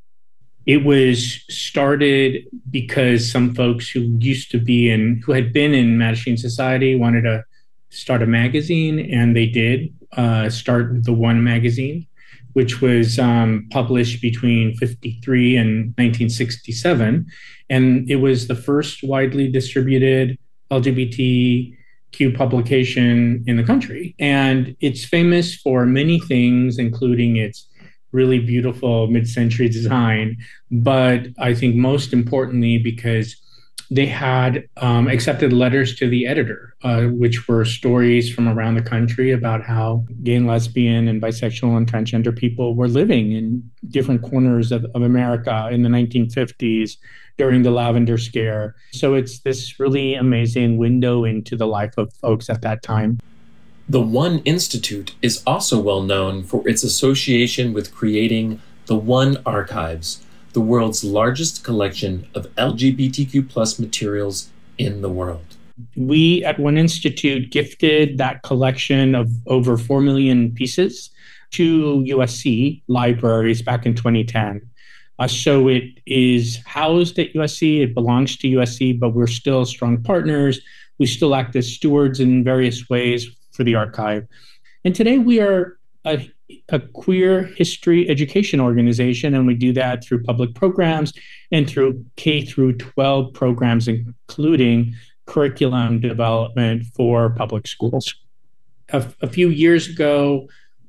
It was started because some folks who used to be in, who had been in Mattachine Society wanted to start a magazine, and they did uh, start the One magazine, which was um, published between fifty-three and nineteen sixty-seven. And it was the first widely distributed L G B T Q publication in the country. And it's famous for many things, including its really beautiful mid-century design. But I think most importantly, because they had um, accepted letters to the editor, uh, which were stories from around the country about how gay and lesbian and bisexual and transgender people were living in different corners of, of America in the nineteen fifties during the Lavender Scare. So it's this really amazing window into the life of folks at that time. The One Institute is also well known for its association with creating the One Archives, the world's largest collection of L G B T Q plus materials in the world. We at One Institute gifted that collection of over four million pieces to U S C libraries back in twenty ten. Uh, so it is housed at U S C, it belongs to U S C, but we're still strong partners. We still act as stewards in various ways for the archive. And today we are a, a queer history education organization, and we do that through public programs and through K through twelve programs, including curriculum development for public schools. A, a few years ago,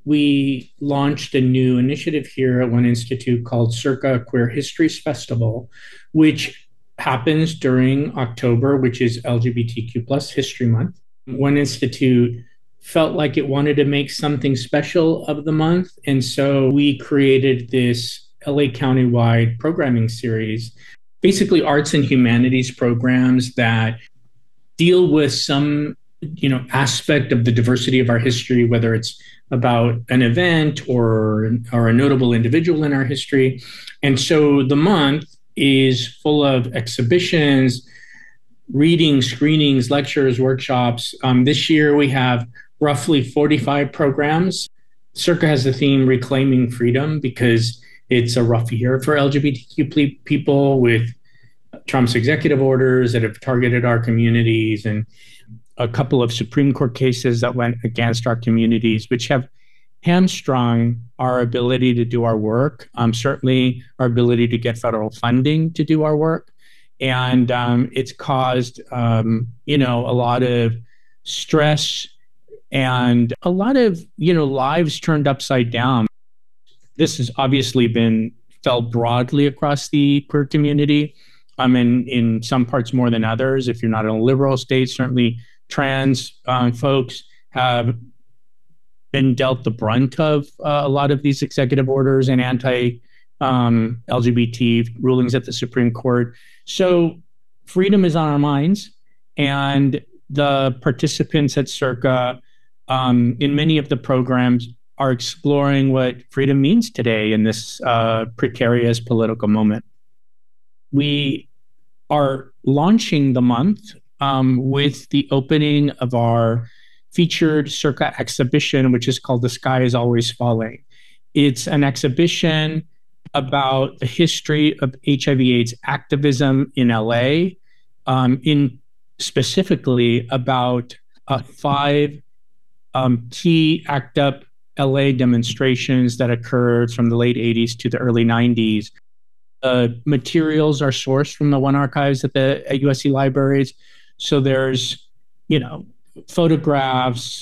we launched a new initiative here at One Institute called Circa Queer Histories Festival, which happens during October, which is L G B T Q plus History Month. One Institute felt like it wanted to make something special of the month, and so we created this L A County-wide programming series, basically arts and humanities programs that deal with some, you know, aspect of the diversity of our history, whether it's about an event or, or a notable individual in our history. And so the month is full of exhibitions, readings, screenings, lectures, workshops. Um, this year we have roughly forty-five programs. Circa has the theme Reclaiming Freedom because it's a rough year for L G B T Q people with Trump's executive orders that have targeted our communities and a couple of Supreme Court cases that went against our communities, which have hamstrung our ability to do our work, um, certainly our ability to get federal funding to do our work. And um, it's caused, um, you know, a lot of stress and a lot of, you know, lives turned upside down. This has obviously been felt broadly across the queer community. I mean, in some parts more than others. If you're not in a liberal state, certainly trans uh, folks have been dealt the brunt of uh, a lot of these executive orders and anti um, L G B T rulings at the Supreme Court. So freedom is on our minds, and the participants at Circa um, in many of the programs are exploring what freedom means today in this uh, precarious political moment. We are launching the month um, with the opening of our featured Circa exhibition, which is called The Sky is Always Falling. It's an exhibition about the history of H I V AIDS activism in L A, um, in specifically about uh, five um, key ACT UP L A demonstrations that occurred from the late eighties to the early nineties. Uh, materials are sourced from the One Archives at the at U S C libraries. So there's, you know, photographs,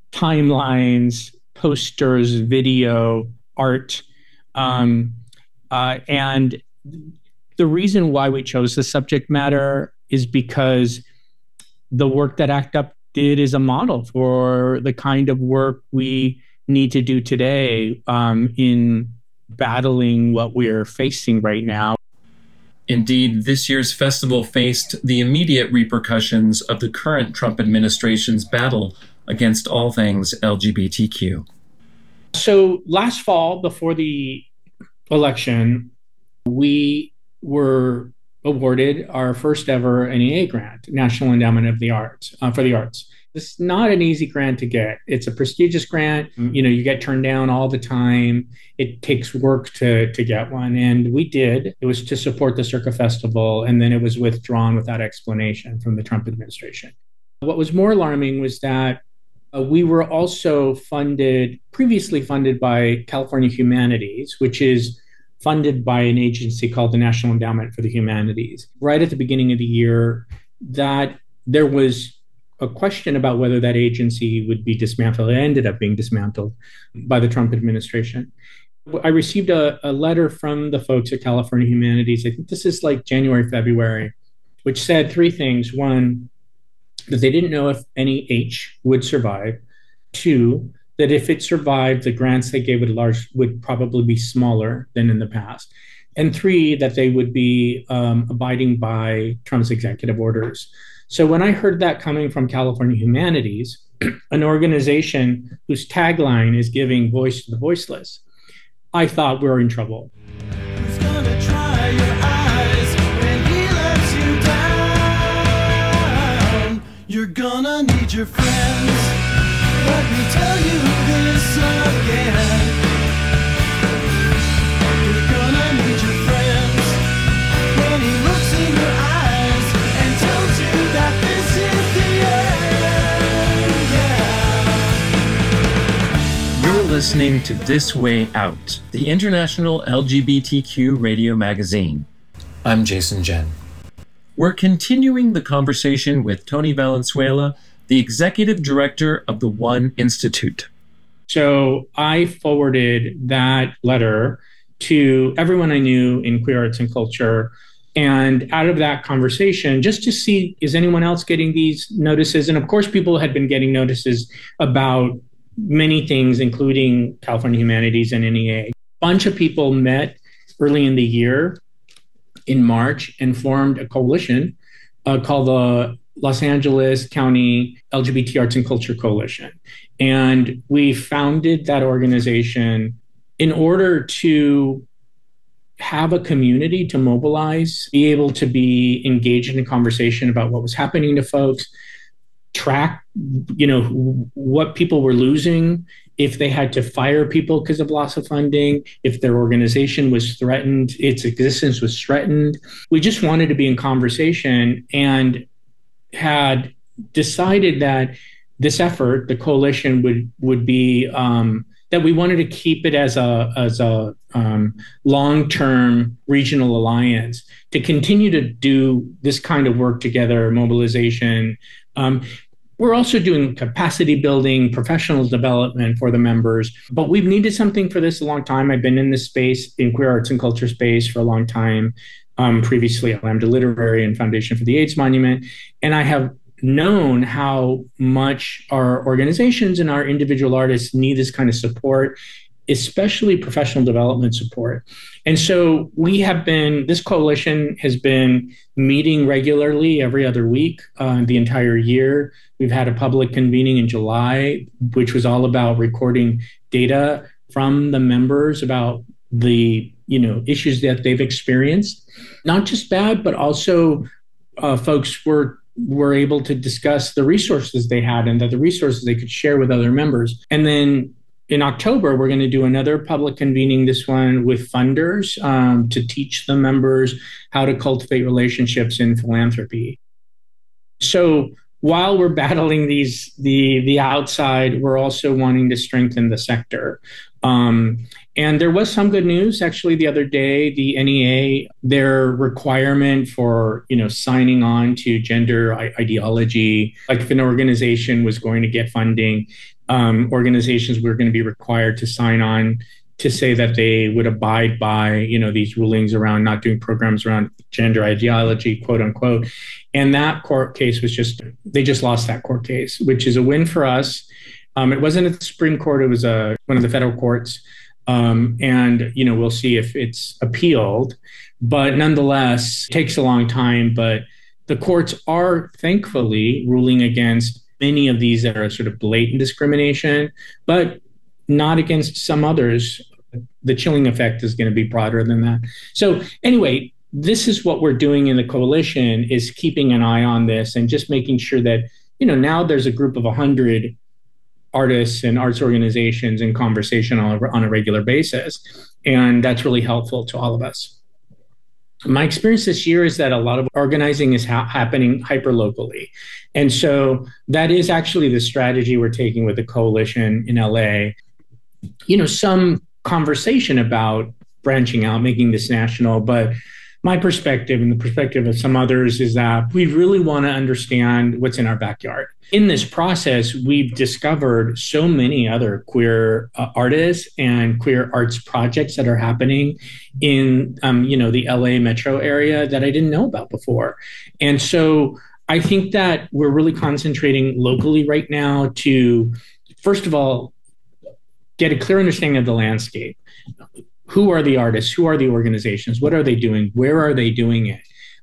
timelines, posters, video, art. Um, uh, and the reason why we chose the subject matter is because the work that ACT UP did is a model for the kind of work we need to do today um, in battling what we're facing right now. Indeed, this year's festival faced the immediate repercussions of the current Trump administration's battle against all things L G B T Q. So last fall, before the election, we were awarded our first ever N E A grant, National Endowment of the Arts, uh, for the Arts. This is not an easy grant to get. It's a prestigious grant. You know, you get turned down all the time. It takes work to, to get one. And we did. It was to support the Circa Festival, and then it was withdrawn without explanation from the Trump administration. What was more alarming was that uh, we were also funded, previously funded by California Humanities, which is funded by an agency called the National Endowment for the Humanities. Right at the beginning of the year, that there was a question about whether that agency would be dismantled. It ended up being dismantled by the Trump administration. I received a, a letter from the folks at California Humanities. I think this is like January, February, which said three things. One, that they didn't know if any H would survive. Two, that if it survived, the grants they gave would large would probably be smaller than in the past. And three, that they would be um, abiding by Trump's executive orders. So when I heard that coming from California Humanities, an organization whose tagline is giving voice to the voiceless, I thought we were in trouble. Who's gonna try your eyes when he lets you down? You're gonna need your friends. Let me tell you this again. You're gonna need your friends when he looks in your eyes and tells you that this is the end. Yeah. You're listening to This Way Out, the international L G B T Q radio magazine. I'm Jason Jen. We're continuing the conversation with Tony Valenzuela, the executive director of the One Institute. So I forwarded that letter to everyone I knew in queer arts and culture. And out of that conversation, just to see, is anyone else getting these notices? And of course, people had been getting notices about many things, including California Humanities and N E A. A bunch of people met early in the year in March and formed a coalition uh, called the Los Angeles County L G B T Arts and Culture Coalition. And we founded that organization in order to have a community to mobilize, be able to be engaged in a conversation about what was happening to folks, track, you know, what people were losing, if they had to fire people because of loss of funding, if their organization was threatened, its existence was threatened. We just wanted to be in conversation and had decided that this effort, the coalition, would would be um, that we wanted to keep it as a as a um, long-term regional alliance to continue to do this kind of work together, mobilization. Um, we're also doing capacity building, professional development for the members, but we've needed something for this a long time. I've been in this space, in queer arts and culture space, for a long time. Um, previously at Lambda Literary and Foundation for the AIDS Monument, and I have known how much our organizations and our individual artists need this kind of support, especially professional development support. And so we have been, this coalition has been meeting regularly every other week uh, the entire year. We've had a public convening in July, which was all about recording data from the members about the, you know, issues that they've experienced, not just bad, but also uh, folks were were able to discuss the resources they had and that the resources they could share with other members. And then in October, we're going to do another public convening, this one with funders, um, to teach the members how to cultivate relationships in philanthropy. So while we're battling these the the outside, we're also wanting to strengthen the sector. Um, and there was some good news actually the other day. The N E A, their requirement for, you know, signing on to gender I- ideology, like if an organization was going to get funding, um, organizations were going to be required to sign on to say that they would abide by, you know, these rulings around not doing programs around gender ideology, quote unquote. And that court case was just, they just lost that court case, which is a win for us. Um, it wasn't at the Supreme Court, it was uh, one of the federal courts. Um, and, you know, we'll see if it's appealed. But nonetheless, it takes a long time. But the courts are thankfully ruling against many of these that are sort of blatant discrimination, but not against some others. The chilling effect is going to be broader than that. So anyway, this is what we're doing in the coalition, is keeping an eye on this and just making sure that, you know, now there's a group of one hundred artists and arts organizations in conversation on a, on a regular basis. And that's really helpful to all of us. My experience this year is that a lot of organizing is ha- happening hyper-locally. And so that is actually the strategy we're taking with the coalition in L A. You know, some conversation about branching out, making this national, but my perspective and the perspective of some others is that we really want to understand what's in our backyard. In this process, we've discovered so many other queer uh, artists and queer arts projects that are happening in, um, you know, the L A metro area that I didn't know about before. And so I think that we're really concentrating locally right now to, first of all, get a clear understanding of the landscape. Who are the artists? Who are the organizations? What are they doing? Where are they doing it?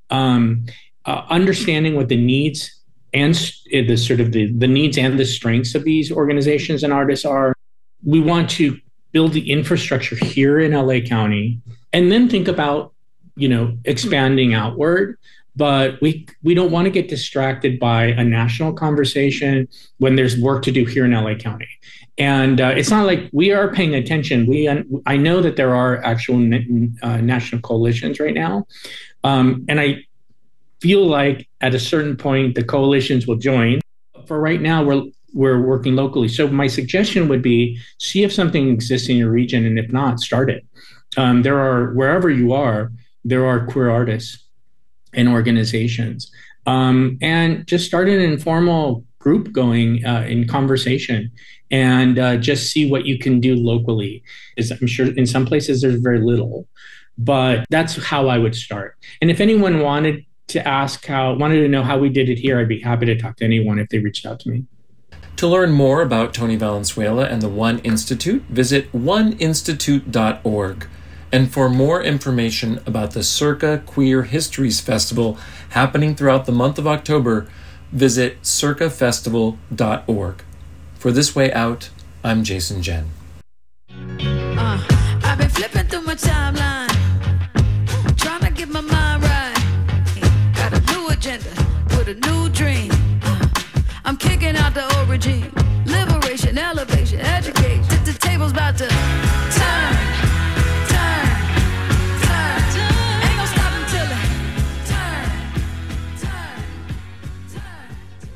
Um, uh, understanding what the needs and the sort of the, the needs and the strengths of these organizations and artists are. We want to build the infrastructure here in L A County, and then think about, you know, expanding outward. But we we don't want to get distracted by a national conversation when there's work to do here in L A County. And uh, it's not like we are paying attention. We I know that there are actual uh, national coalitions right now. Um, and I feel like at a certain point, the coalitions will join. For right now, we're we're working locally. So my suggestion would be, see if something exists in your region. And if not, start it. Um, there are, wherever you are, there are queer artists and organizations. Um, and just start an informal group going uh, in conversation. And uh, just see what you can do locally. Is I'm sure in some places there's very little, but that's how I would start. And if anyone wanted to ask how, wanted to know how we did it here, I'd be happy to talk to anyone if they reached out to me. To learn more about Tony Valenzuela and the One Institute, visit one institute dot org. And for more information about the Circa Queer Histories Festival happening throughout the month of October, visit circa festival dot org. For This Way Out, I'm Jason Jen. Uh, I've been flipping through my timeline, trying to get my mind right. Got a new agenda with a new dream. Uh, I'm kicking out the old regime. Liberation, elevation, education. The, the table's about to turn, turn, turn. Ain't gonna stop until it turn, turn, turn.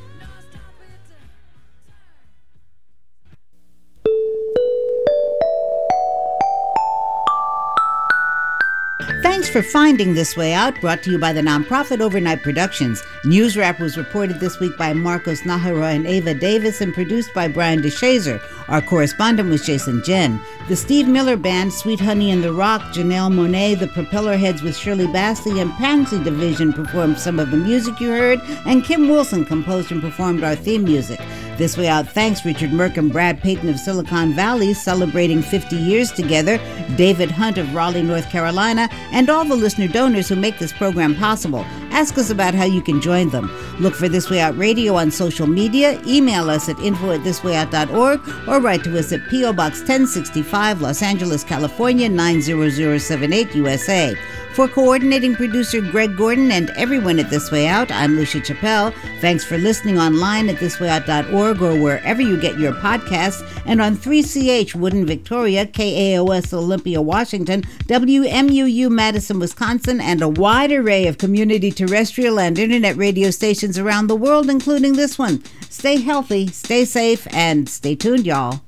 Thanks for finding This Way Out, brought to you by the nonprofit Overnight Productions. News Wrap was reported this week by Marcos Nahara and Ava Davis and produced by Brian DeShazer. Our correspondent was Jason Jen. The Steve Miller Band, Sweet Honey and the Rock, Janelle Monáe, the Propellerheads with Shirley Bassey, and Pansy Division performed some of the music you heard, and Kim Wilson composed and performed our theme music. This Way Out thanks Richard Merck and Brad Payton of Silicon Valley, celebrating fifty years together, David Hunt of Raleigh, North Carolina, and all the listener donors who make this program possible. Ask us about how you can join them. Look for This Way Out Radio on social media, email us at info at this way out dot org, or write to us at P O Box ten sixty-five, Los Angeles, California, nine zero zero seven eight, U S A. For coordinating producer Greg Gordon and everyone at This Way Out, I'm Lucia Chappelle. Thanks for listening online at this way out dot org or wherever you get your podcasts, and on three C H Woodin, Victoria, K A O S Olympia, Washington, W M U U Madison, Wisconsin, and a wide array of community terrestrial and internet radio stations around the world, including this one. Stay healthy, stay safe, and stay tuned, y'all.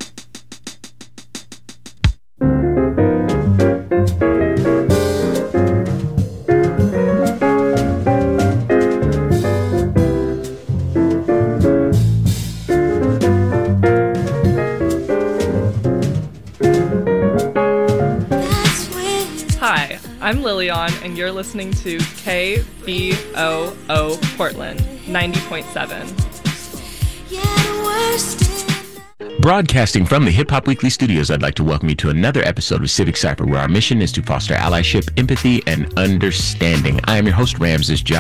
I'm Lilian, and you're listening to K B O O Portland, ninety point seven. Broadcasting from the Hip Hop Weekly studios, I'd like to welcome you to another episode of Civic Cypher, where our mission is to foster allyship, empathy, and understanding. I am your host, Ramses Ja.